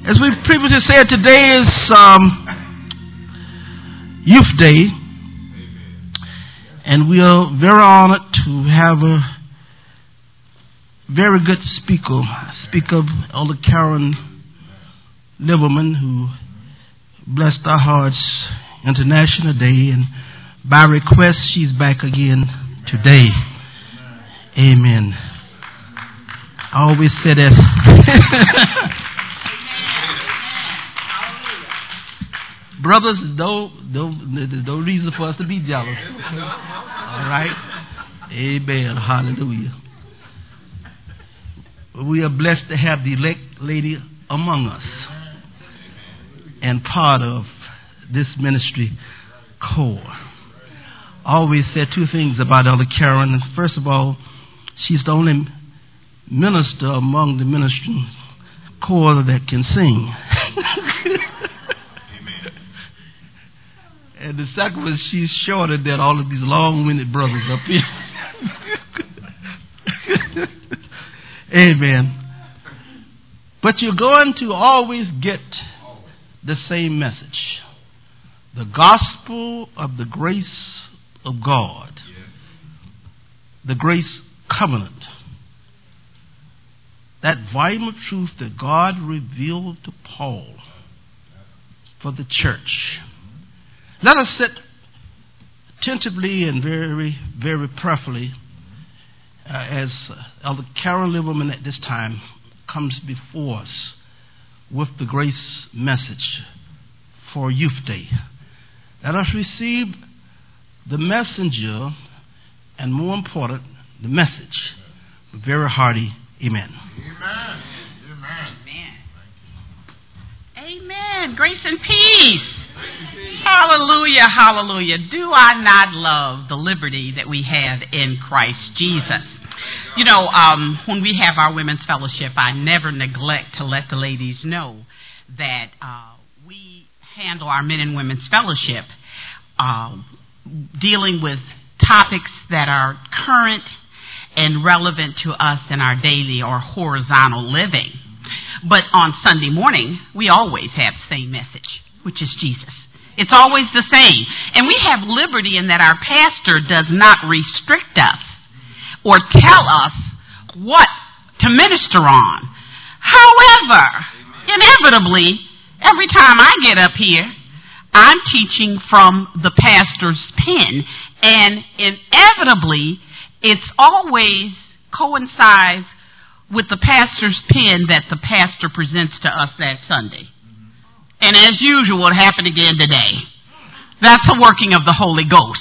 As we previously said, today is Youth Day, and we are very honored to have a very good speaker, Elder Karen Liverman, who blessed our hearts International Day, and by request, she's back again today. Amen. I always say that. Brothers, there's no reason for us to be jealous. All right? Amen. Hallelujah. We are blessed to have the elect lady among us and part of this ministry core. I always said two things about Elder Karen. First of all, she's the only minister among the ministry core that can sing. And the second was she's shorter than all of these long-winded brothers up here. Amen. But you're going to always get the same message. The gospel of the grace of God. The grace covenant. That volume of truth that God revealed to Paul for the church. Let us sit attentively and very, very prayerfully as Elder Karen Liverman at this time comes before us with the grace message for Youth Day. Let us receive the messenger and, more important, the message. A very hearty amen. Amen. Amen. Amen. Amen. Grace and peace. Hallelujah, hallelujah. Do I not love the liberty that we have in Christ Jesus? You know, when we have our women's fellowship, I never neglect to let the ladies know that we handle our men and women's fellowship dealing with topics that are current and relevant to us in our daily or horizontal living. But on Sunday morning, we always have the same message, which is Jesus. It's always the same. And we have liberty in that our pastor does not restrict us or tell us what to minister on. However, inevitably, every time I get up here, I'm teaching from the pastor's pen. And inevitably, it's always coincides with the pastor's pen that the pastor presents to us that Sunday. And as usual, it happened again today. That's the working of the Holy Ghost.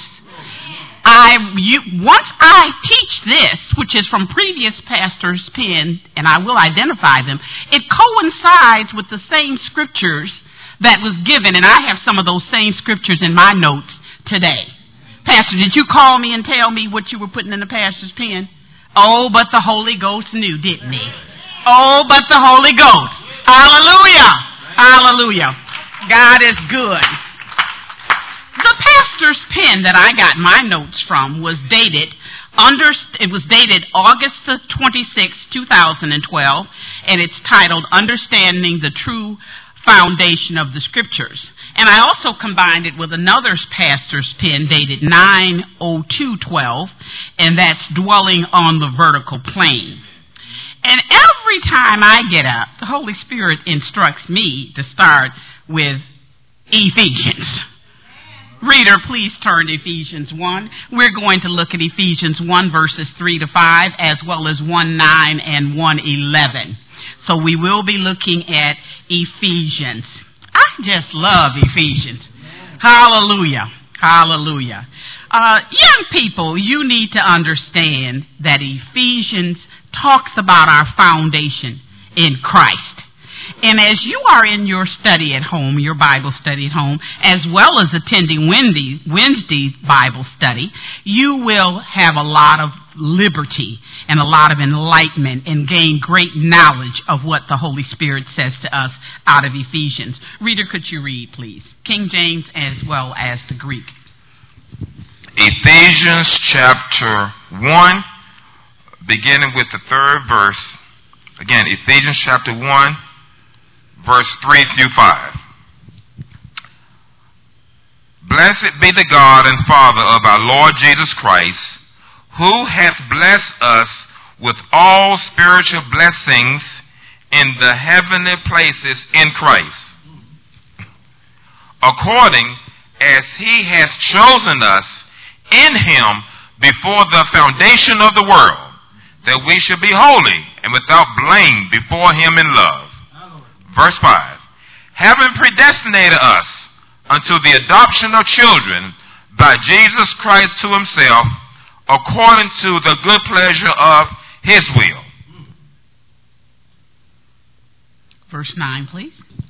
Once I teach this, which is from previous pastors' pen, and I will identify them, it coincides with the same scriptures that was given, and I have some of those same scriptures in my notes today. Pastor, did you call me and tell me what you were putting in the pastor's pen? Oh, but the Holy Ghost knew, didn't he? Oh, but the Holy Ghost. Hallelujah. Hallelujah. God is good. The pastor's pen that I got my notes from was dated August the 26th, 2012, and it's titled Understanding the True Foundation of the Scriptures. And I also combined it with another pastor's pen dated 9/02/12, and that's Dwelling on the Vertical Plane. And every time I get up, the Holy Spirit instructs me to start with Ephesians. Reader, please turn to Ephesians 1. We're going to look at Ephesians 1 verses 3-5 as well as 1:9 and 1:11. So we will be looking at Ephesians. I just love Ephesians. Hallelujah. Hallelujah. Young people, you need to understand that Ephesians talks about our foundation in Christ. And as you are in your study at home, your Bible study at home, as well as attending Wednesday's Bible study, you will have a lot of liberty and a lot of enlightenment and gain great knowledge of what the Holy Spirit says to us out of Ephesians. Reader, could you read, please? King James as well as the Greek. Ephesians chapter 1, beginning with the 3rd verse. Again, Ephesians chapter 1, verse 3 through 5. Blessed be the God and Father of our Lord Jesus Christ, who hath blessed us with all spiritual blessings in the heavenly places in Christ, according as he has chosen us in him before the foundation of the world, that we should be holy and without blame before him in love. Verse 5. Having predestinated us unto the adoption of children by Jesus Christ to himself, according to the good pleasure of his will. Verse 9, please.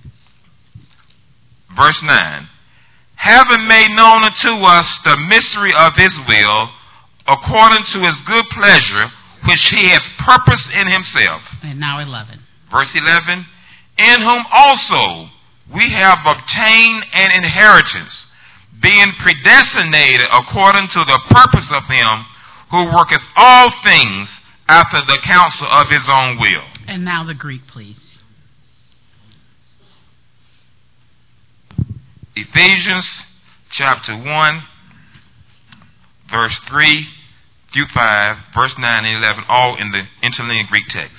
Verse 9. Having made known unto us the mystery of his will, according to his good pleasure, which he hath purposed in himself. And now 11. Verse 11. In whom also we have obtained an inheritance, being predestinated according to the purpose of him who worketh all things after the counsel of his own will. And now the Greek, please. Ephesians chapter 1, verse 3 through 5, verse 9 and 11, all in the interlinear Greek text.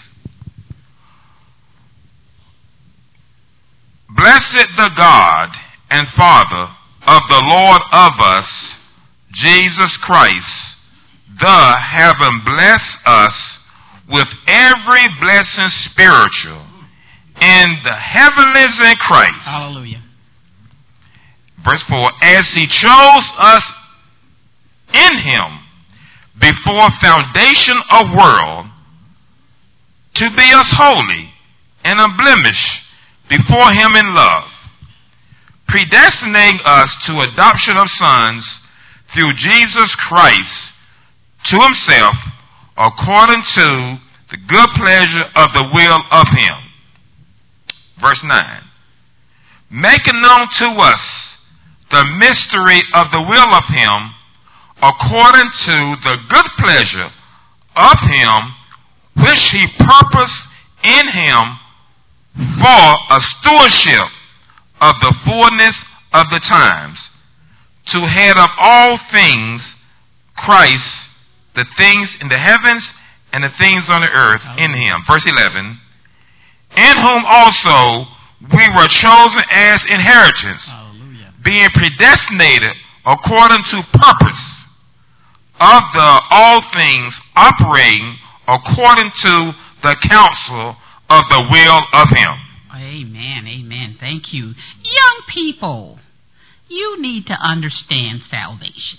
Blessed the God and Father of the Lord of us, Jesus Christ, the having blessed us with every blessing spiritual in the heavenlies in Christ. Hallelujah. Verse 4, as he chose us in him before foundation of world to be us holy and unblemished before him in love, predestinating us to adoption of sons through Jesus Christ to himself, according to the good pleasure of the will of him. Verse 9. Making known to us the mystery of the will of him, according to the good pleasure of him, which he purposed in him for a stewardship of the fullness of the times, to head of all things Christ, the things in the heavens and the things on the earth in him. Verse 11. In whom also we were chosen as inheritance, being predestinated according to purpose of the all things operating according to the counsel of the will of him. Amen, amen. Thank you. Young people, you need to understand salvation.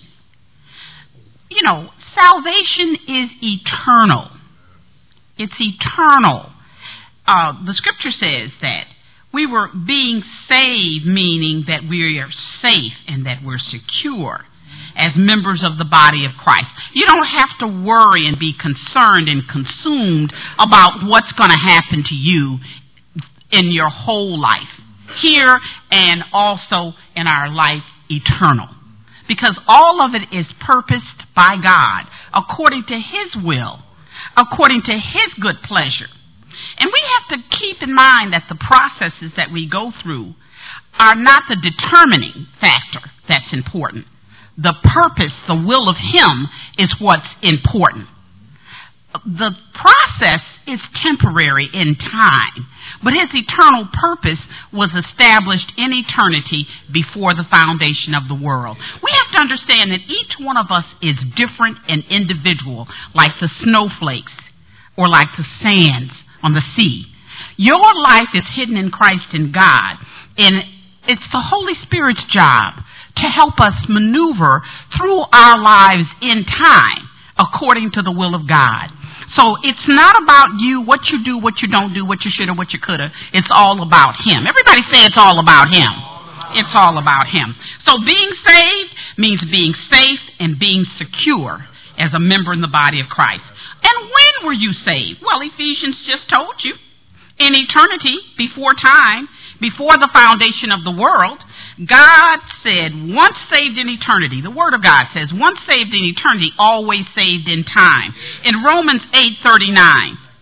You know, salvation is eternal. It's eternal. The scripture says that we were being saved, meaning that we are safe and that we're secure as members of the body of Christ. You don't have to worry and be concerned and consumed about what's going to happen to you in your whole life, here and also in our life eternal. Because all of it is purposed by God, according to his will, according to his good pleasure. And we have to keep in mind that the processes that we go through are not the determining factor that's important. The purpose, the will of him is what's important. The process is temporary in time, but his eternal purpose was established in eternity before the foundation of the world. We have to understand that each one of us is different and individual, like the snowflakes or like the sands on the sea. Your life is hidden in Christ and God, and it's the Holy Spirit's job to help us maneuver through our lives in time according to the will of God. So it's not about you, what you do, what you don't do, what you should or what you could have. It's all about him. Everybody say it's all about him. It's all about him. So being saved means being safe and being secure as a member in the body of Christ. And when were you saved? Well, Ephesians just told you. In eternity, before time, before the foundation of the world, God said, once saved in eternity, the Word of God says, once saved in eternity, always saved in time. In Romans 8:39,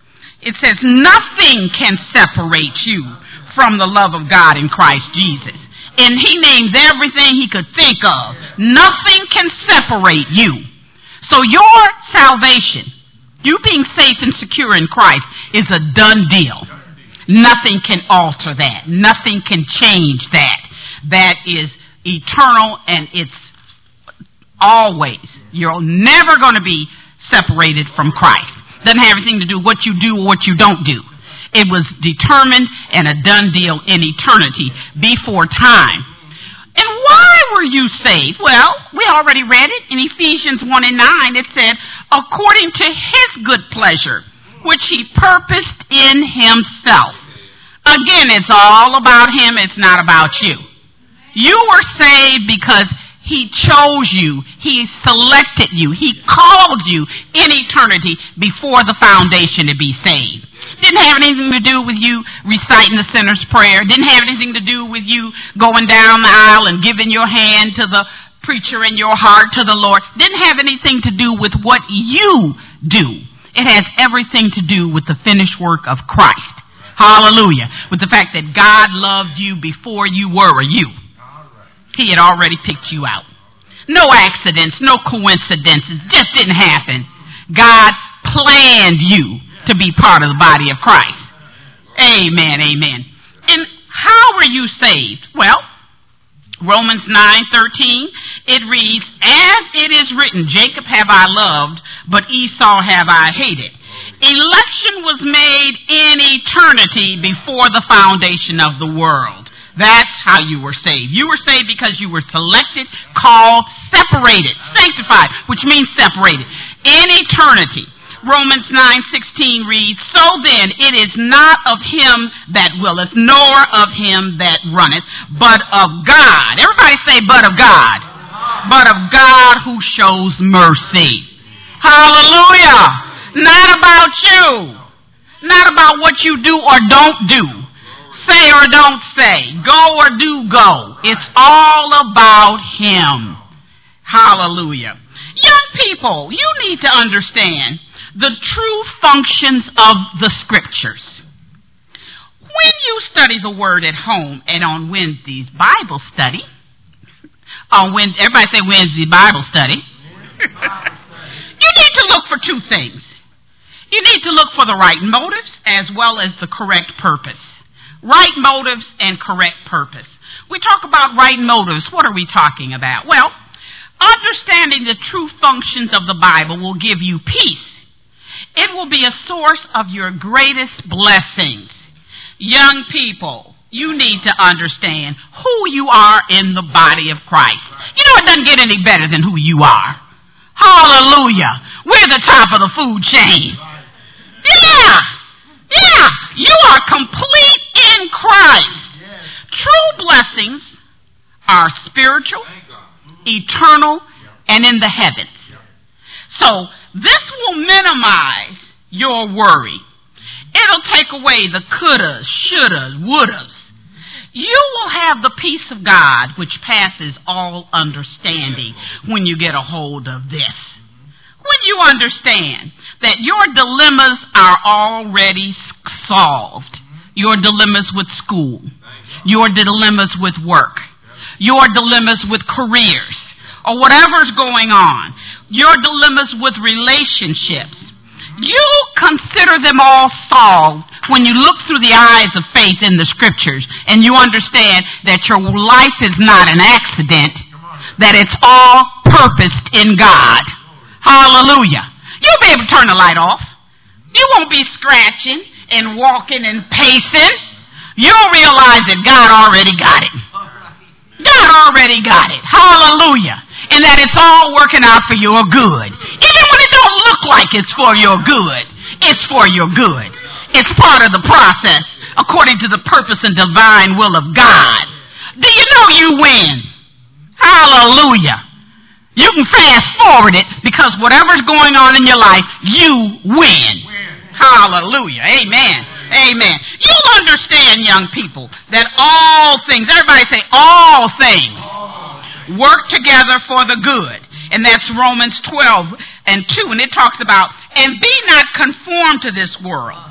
It says, nothing can separate you from the love of God in Christ Jesus. And he names everything he could think of. Nothing can separate you. So your salvation, you being safe and secure in Christ, is a done deal. Nothing can alter that. Nothing can change that. That is eternal, and it's always. You're never going to be separated from Christ. Doesn't have anything to do with what you do or what you don't do. It was determined and a done deal in eternity before time. And why were you saved? Well, we already read it in Ephesians 1:9. It said, according to his good pleasure, which he purposed in himself. Again, it's all about him. It's not about you. You were saved because he chose you. He selected you. He called you in eternity before the foundation to be saved. Didn't have anything to do with you reciting the sinner's prayer. Didn't have anything to do with you going down the aisle and giving your hand to the preacher and your heart to the Lord. Didn't have anything to do with what you do. It has everything to do with the finished work of Christ. Hallelujah. With the fact that God loved you before you were a you. He had already picked you out. No accidents, no coincidences. Just didn't happen. God planned you to be part of the body of Christ. Amen, amen. And how were you saved? Well, Romans 9:13, it reads, as it is written, Jacob have I loved, but Esau have I hated. Election was made in eternity before the foundation of the world. That's how you were saved. You were saved because you were selected, called, separated, sanctified, which means separated, in eternity. Romans 9:16 reads, so then it is not of him that willeth, nor of him that runneth, but of God. Everybody say, but of God. But of God who shows mercy. Hallelujah. Not about you. Not about what you do or don't do. Say or don't say. Go or do go. It's all about him. Hallelujah. Young people, you need to understand the true functions of the scriptures. When you study the word at home and on Wednesday's Bible study, everybody say Wednesday Bible study, you need to look for two things. You need to look for the right motives as well as the correct purpose. Right motives and correct purpose. We talk about right motives. What are we talking about? Well, understanding the true functions of the Bible will give you peace. It will be a source of your greatest blessings. Young people, you need to understand who you are in the body of Christ. You know, it doesn't get any better than who you are. Hallelujah. We're the top of the food chain. Yeah. You are complete in Christ. True blessings are spiritual, eternal, and in the heavens. So this will minimize your worry. It'll take away the couldas, shouldas, wouldas. You will have the peace of God which passes all understanding when you get a hold of this. When you understand that your dilemmas are already solved. Your dilemmas with school. Your dilemmas with work. Your dilemmas with careers. Or whatever's going on. Your dilemmas with relationships. You consider them all solved when you look through the eyes of faith in the scriptures and you understand that your life is not an accident, that it's all purposed in God. Hallelujah. You'll be able to turn the light off. You won't be scratching and walking and pacing. You'll realize that God already got it. God already got it. Hallelujah. And that it's all working out for your good. Even when it don't look like it's for your good, it's for your good. It's part of the process according to the purpose and divine will of God. Do you know you win? Hallelujah. You can fast forward it because whatever's going on in your life, you win. Hallelujah. Amen. Amen. You'll understand, young people, that all things, everybody say all things, work together for the good. And that's Romans 12:2. And it talks about, and be not conformed to this world,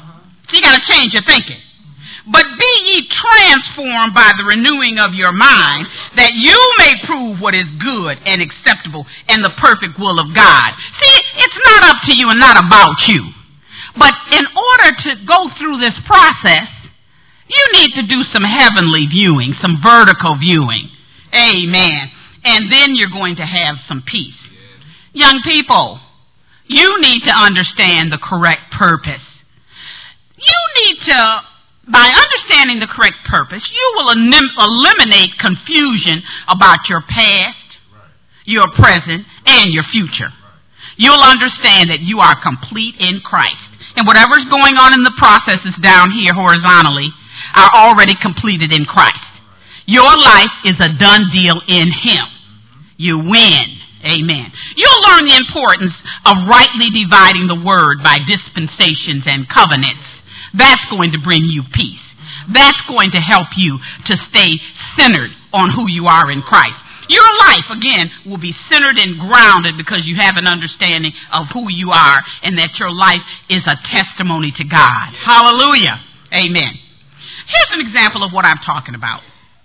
So you got to change your thinking. But be ye transformed by the renewing of your mind, that you may prove what is good and acceptable and the perfect will of God. See, it's not up to you and not about you. But in order to go through this process, you need to do some heavenly viewing, some vertical viewing. Amen. And then you're going to have some peace. Young people, you need to understand the correct purpose. You need to, by understanding the correct purpose, you will eliminate confusion about your past, your present, and your future. You'll understand that you are complete in Christ. And whatever's going on in the processes down here horizontally are already completed in Christ. Your life is a done deal in Him. You win. Amen. You'll learn the importance of rightly dividing the word by dispensations and covenants. That's going to bring you peace. That's going to help you to stay centered on who you are in Christ. Your life, again, will be centered and grounded because you have an understanding of who you are and that your life is a testimony to God. Hallelujah. Amen. Here's an example of what I'm talking about.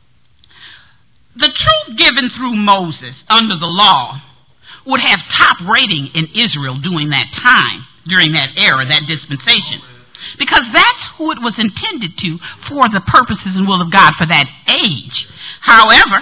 The truth given through Moses under the law would have top rating in Israel during that time, during that era, that dispensation. Because that's who it was intended to for the purposes and will of God for that age. However,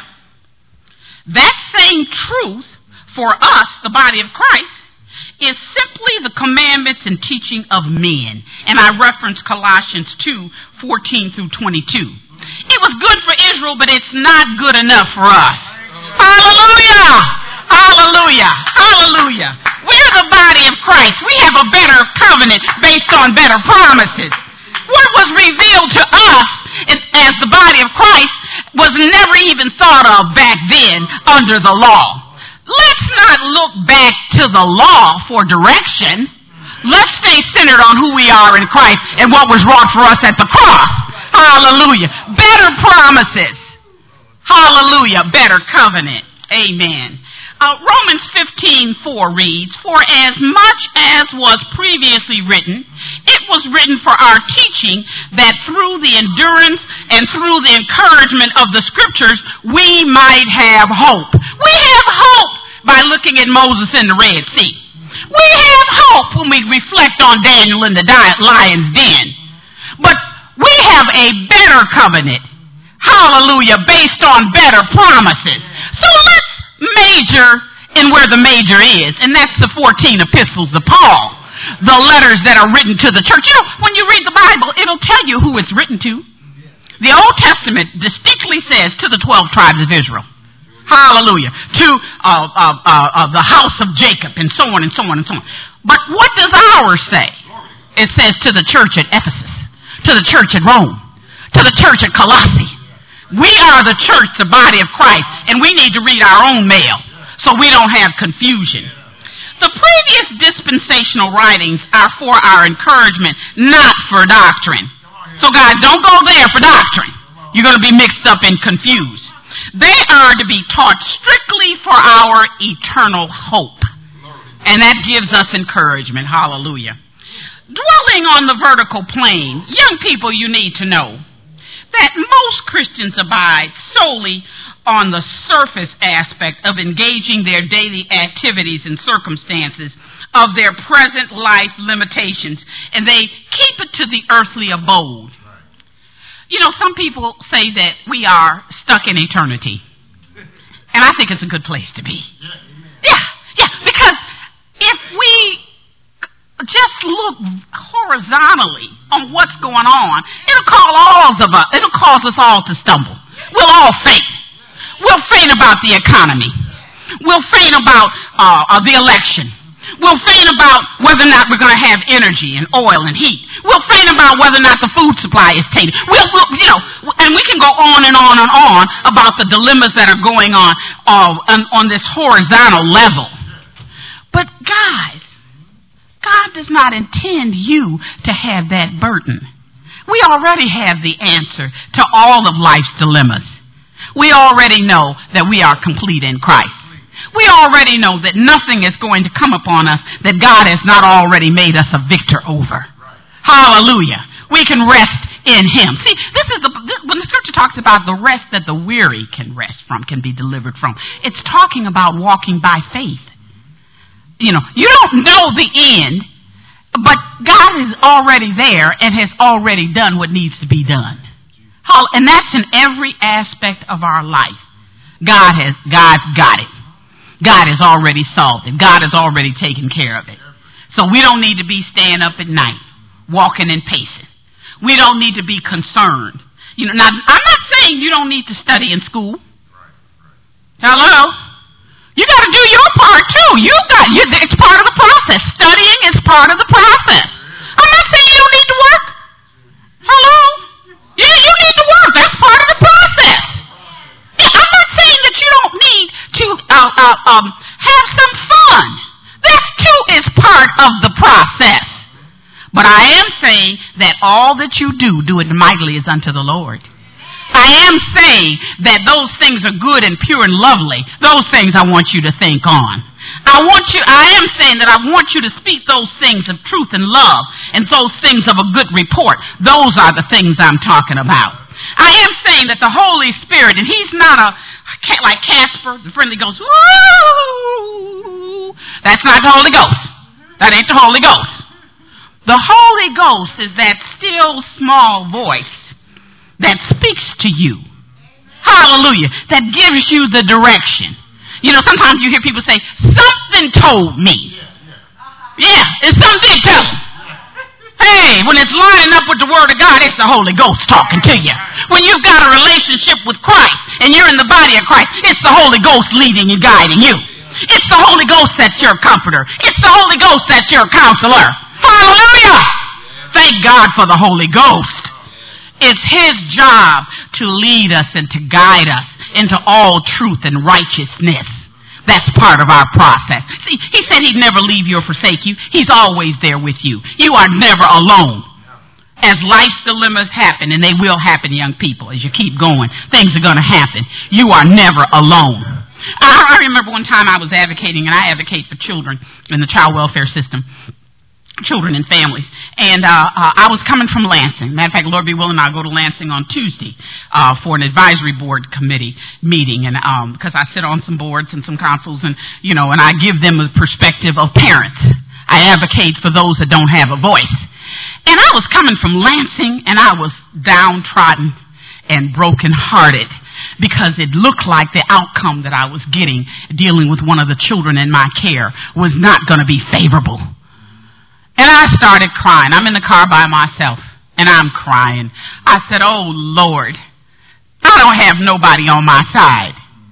that same truth for us, the body of Christ, is simply the commandments and teaching of men. And I reference Colossians 2:14 through 22. It was good for Israel, but it's not good enough for us. Hallelujah! Hallelujah! Hallelujah! We're the body of Christ. We have a better covenant based on better promises. What was revealed to us as the body of Christ was never even thought of back then under the law. Let's not look back to the law for direction. Let's stay centered on who we are in Christ and what was wrought for us at the cross. Hallelujah. Better promises. Hallelujah. Better covenant. Amen. Romans 15:4 reads, "For as much as was previously written, it was written for our teaching, that through the endurance and through the encouragement of the Scriptures, we might have hope." We have hope by looking at Moses in the Red Sea. We have hope when we reflect on Daniel in the lion's den. But we have a better covenant. Hallelujah, based on better promises. So let's major in where the major is, and that's the 14 epistles of Paul, the letters that are written to the church. You know, when you read the Bible, it'll tell you who it's written to. The Old Testament distinctly says to the 12 tribes of Israel. Hallelujah. To the house of Jacob, and so on and so on and so on. But what does ours say? It says to the church at Ephesus, to the church at Rome, to the church at Colossae. We are the church, the body of Christ, and we need to read our own mail so we don't have confusion. The previous dispensational writings are for our encouragement, not for doctrine. So guys, don't go there for doctrine. You're going to be mixed up and confused. They are to be taught strictly for our eternal hope. And that gives us encouragement. Hallelujah. Dwelling on the vertical plane, young people, you need to know that most Christians abide solely on the surface aspect of engaging their daily activities and circumstances of their present life limitations, and they keep it to the earthly abode. You know, some people say that we are stuck in eternity, and I think it's a good place to be. Yeah, because if we just look horizontally on what's going on, it'll cause us all to stumble. We'll all faint. We'll faint about the economy. We'll faint about the election. We'll faint about whether or not we're going to have energy and oil and heat. We'll faint about whether or not the food supply is tainted. And we can go on and on and on about the dilemmas that are going on this horizontal level. But guys, God does not intend you to have that burden. We already have the answer to all of life's dilemmas. We already know that we are complete in Christ. We already know that nothing is going to come upon us that God has not already made us a victor over. Hallelujah. We can rest in Him. See, when the scripture talks about the rest that the weary can rest from, can be delivered from, it's talking about walking by faith. You know, you don't know the end, but God is already there and has already done what needs to be done. And that's in every aspect of our life. God's got it. God has already solved it. God has already taken care of it. So we don't need to be staying up at night, walking and pacing. We don't need to be concerned. You know, now, I'm not saying you don't need to study in school. Hello? You got to do your part too. It's part of the process. Studying is part of the process. I'm not saying you don't need to work. Hello? You need to work. That's part of the process. Yeah, I'm not saying that you don't need to have some fun. That too is part of the process. But I am saying that all that you do it mightily as unto the Lord. I am saying that those things are good and pure and lovely. Those things I want you to think on. I am saying that I want you to speak those things of truth and love and those things of a good report. Those are the things I'm talking about. I am saying that the Holy Spirit, and He's not like Casper, the friendly ghost. Woo! That's not the Holy Ghost. That ain't the Holy Ghost. The Holy Ghost is that still small voice that speaks to you. Hallelujah. That gives you the direction. You know, sometimes you hear people say, something told me. Yeah, it's something tell them. Hey, when it's lining up with the Word of God, it's the Holy Ghost talking to you. When you've got a relationship with Christ and you're in the body of Christ, it's the Holy Ghost leading and guiding you. It's the Holy Ghost that's your comforter. It's the Holy Ghost that's your counselor. Hallelujah! Thank God for the Holy Ghost. It's His job to lead us and to guide us into all truth and righteousness. That's part of our process. See, He said He'd never leave you or forsake you. He's always there with you. You are never alone. As life's dilemmas happen, and they will happen, young people, as you keep going, things are going to happen. You are never alone. I remember one time I was advocating, and I advocate for children in the child welfare system. Children and families. And I was coming from Lansing. Matter of fact, Lord be willing, I'll go to Lansing on Tuesday for an advisory board committee meeting. And because I sit on some boards and some councils, and and I give them a perspective of parents. I advocate for those that don't have a voice. And I was coming from Lansing, and I was downtrodden and brokenhearted because it looked like the outcome that I was getting dealing with one of the children in my care was not going to be favorable. And I started crying. I'm in the car by myself, and I'm crying. I said, oh, Lord, I don't have nobody on my side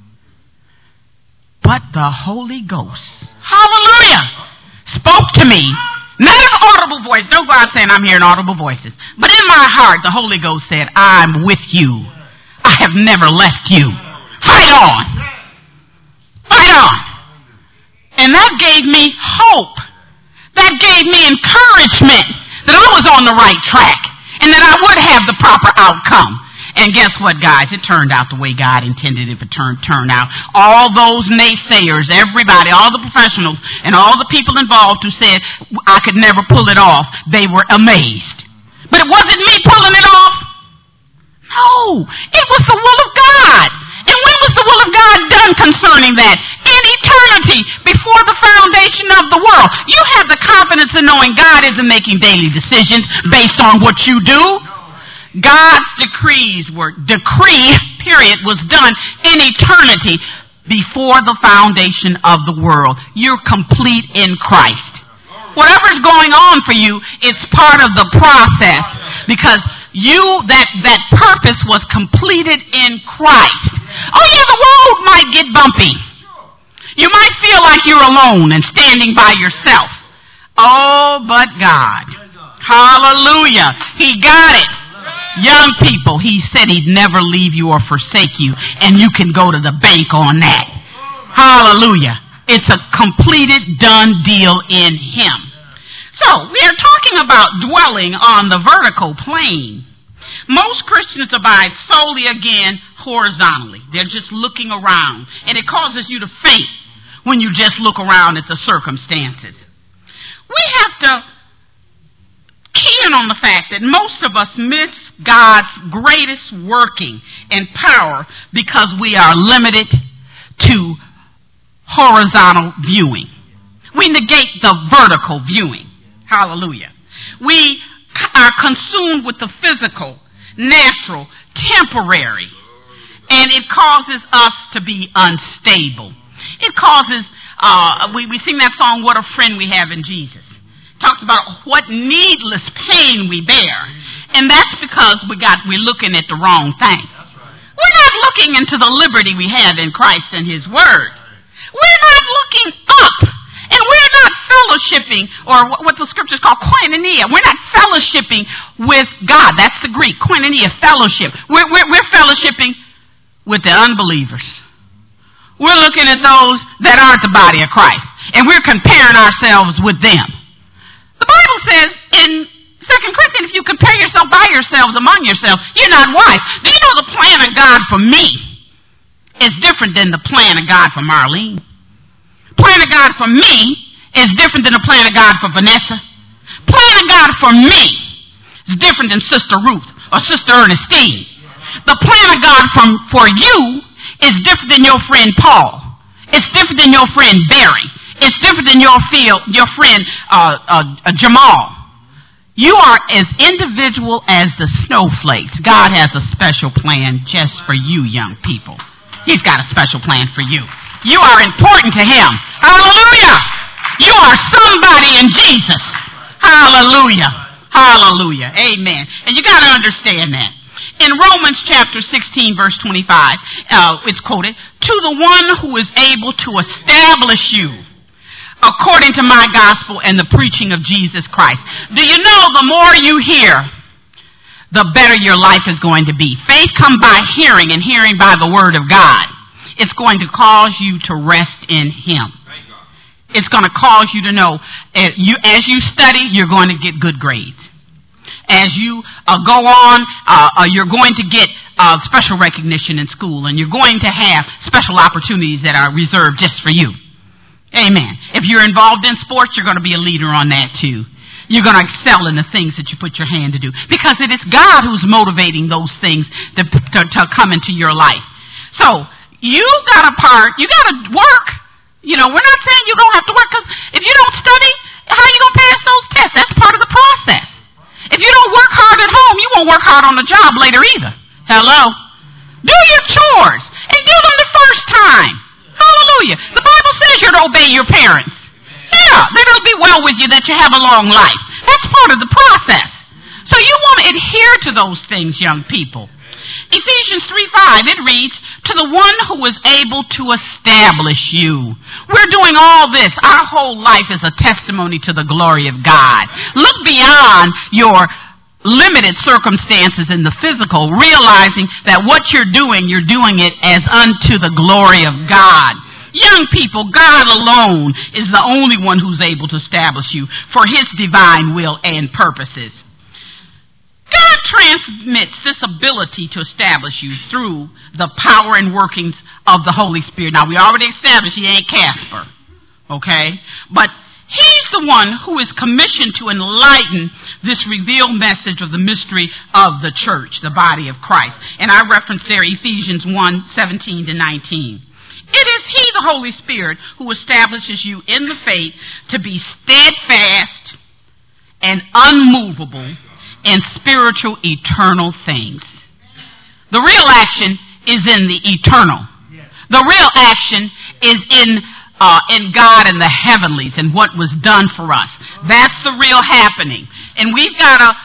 but the Holy Ghost. Hallelujah! Spoke to me. Not an audible voice. Don't go out saying I'm hearing audible voices. But in my heart, the Holy Ghost said, I'm with you. I have never left you. Fight on. Fight on. And that gave me hope. That gave me encouragement that I was on the right track and that I would have the proper outcome. And guess what, guys? It turned out the way God intended it to turn out. All those naysayers, everybody, all the professionals, and all the people involved who said I could never pull it off, they were amazed. But it wasn't me pulling it off. No, it was the will of God. And when was the will of God done concerning that? In eternity, before the foundation of the world. You have the confidence in knowing God isn't making daily decisions based on what you do. God's decree was done in eternity before the foundation of the world. You're complete in Christ. Whatever's going on for you, it's part of the process because that purpose was completed in Christ. Oh yeah, the road might get bumpy. You might feel like you're alone and standing by yourself. Oh, but God. Hallelujah. He got it. Young people, He said He'd never leave you or forsake you, and you can go to the bank on that. Hallelujah. It's a completed, done deal in Him. So, we are talking about dwelling on the vertical plane. Most Christians abide solely, again, horizontally. They're just looking around, and it causes you to faint when you just look around at the circumstances. We have to keying on the fact that most of us miss God's greatest working and power because we are limited to horizontal viewing. We negate the vertical viewing. Hallelujah. We are consumed with the physical, natural, temporary, and it causes us to be unstable. It causes, we sing that song, What a Friend We Have in Jesus. It talks about what needless pain we bear, and that's because we're looking at the wrong thing. We're not looking into the liberty we have in Christ and His Word. We're not looking up, and we're not fellowshipping, or what the scriptures call koinonia. We're not fellowshipping with God. That's the Greek, koinonia, fellowship. We're fellowshipping with the unbelievers. We're looking at those that aren't the body of Christ, and we're comparing ourselves with them. The Bible says in 2 Corinthians, if you compare yourself by yourselves among yourselves, you're not wise. Do you know the plan of God for me is different than the plan of God for Marlene? Plan of God for me is different than the plan of God for Vanessa. Plan of God for me is different than Sister Ruth or Sister Ernestine. The plan of God for you is different than your friend Paul. It's different than your friend Barry. It's different than your friend Jamal. You are as individual as the snowflakes. God has a special plan just for you, young people. He's got a special plan for you. You are important to Him. Hallelujah! You are somebody in Jesus. Hallelujah. Hallelujah. Amen. And you got to understand that. In Romans chapter 16, verse 25, it's quoted, to the one who is able to establish you according to my gospel and the preaching of Jesus Christ. Do you know the more you hear, the better your life is going to be? Faith comes by hearing, and hearing by the word of God. It's going to cause you to rest in Him. It's going to cause you to know, as you study, you're going to get good grades. As you go on, you're going to get special recognition in school, and you're going to have special opportunities that are reserved just for you. Amen. If you're involved in sports, you're going to be a leader on that too. You're going to excel in the things that you put your hand to do, because it is God who's motivating those things to come into your life. So you got a part. You got to work. You know, we're not saying you don't have to work, because if you don't study, how are you going to pass those tests? That's part of the process. If you don't work hard at home, you won't work hard on the job later either. Hello? Do your chores and do them the first time. Hallelujah. The Bible says you're to obey your parents. Yeah, that it'll be well with you, that you have a long life. That's part of the process. So you want to adhere to those things, young people. Ephesians 3:5, it reads, to the one who is able to establish you. We're doing all this. Our whole life is a testimony to the glory of God. Look beyond your limited circumstances in the physical, realizing that what you're doing it as unto the glory of God. Young people, God alone is the only one who's able to establish you for His divine will and purposes. God transmits this ability to establish you through the power and workings of the Holy Spirit. Now, we already established He ain't Casper, okay? But He's the one who is commissioned to enlighten this revealed message of the mystery of the church, the body of Christ. And I reference there Ephesians 1:17 to 19. It is He, the Holy Spirit, who establishes you in the faith to be steadfast and unmovable in spiritual eternal things. The real action is in the eternal. The real action is in God and the heavenlies and what was done for us. That's the real happening. And we've got to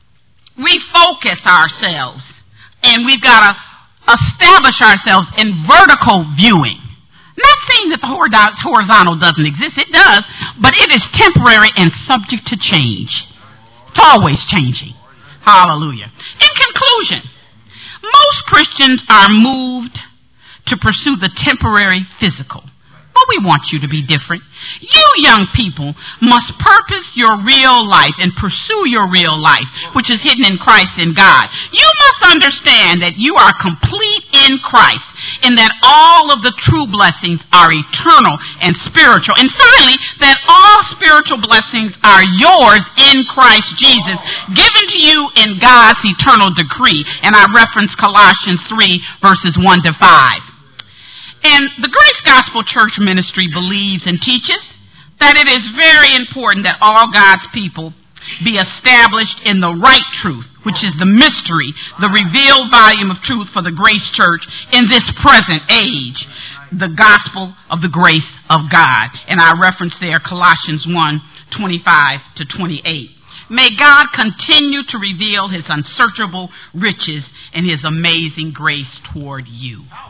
refocus ourselves, and we've got to establish ourselves in vertical viewing. Not saying that the horizontal doesn't exist. It does, but it is temporary and subject to change. It's always changing. Hallelujah. In conclusion, most Christians are moved to pursue the temporary physical. But we want you to be different. You young people must purpose your real life and pursue your real life, which is hidden in Christ in God. You must understand that you are complete in Christ. in that all of the true blessings are eternal and spiritual. And finally, that all spiritual blessings are yours in Christ Jesus, given to you in God's eternal decree. And I reference Colossians 3, verses 1 to 5. And the Grace Gospel Church Ministry believes and teaches that it is very important that all God's people be established in the right truth, which is the mystery, the revealed volume of truth for the Grace Church in this present age, the gospel of the grace of God. And I reference there Colossians 1, 25 to 28. May God continue to reveal his unsearchable riches and his amazing grace toward you.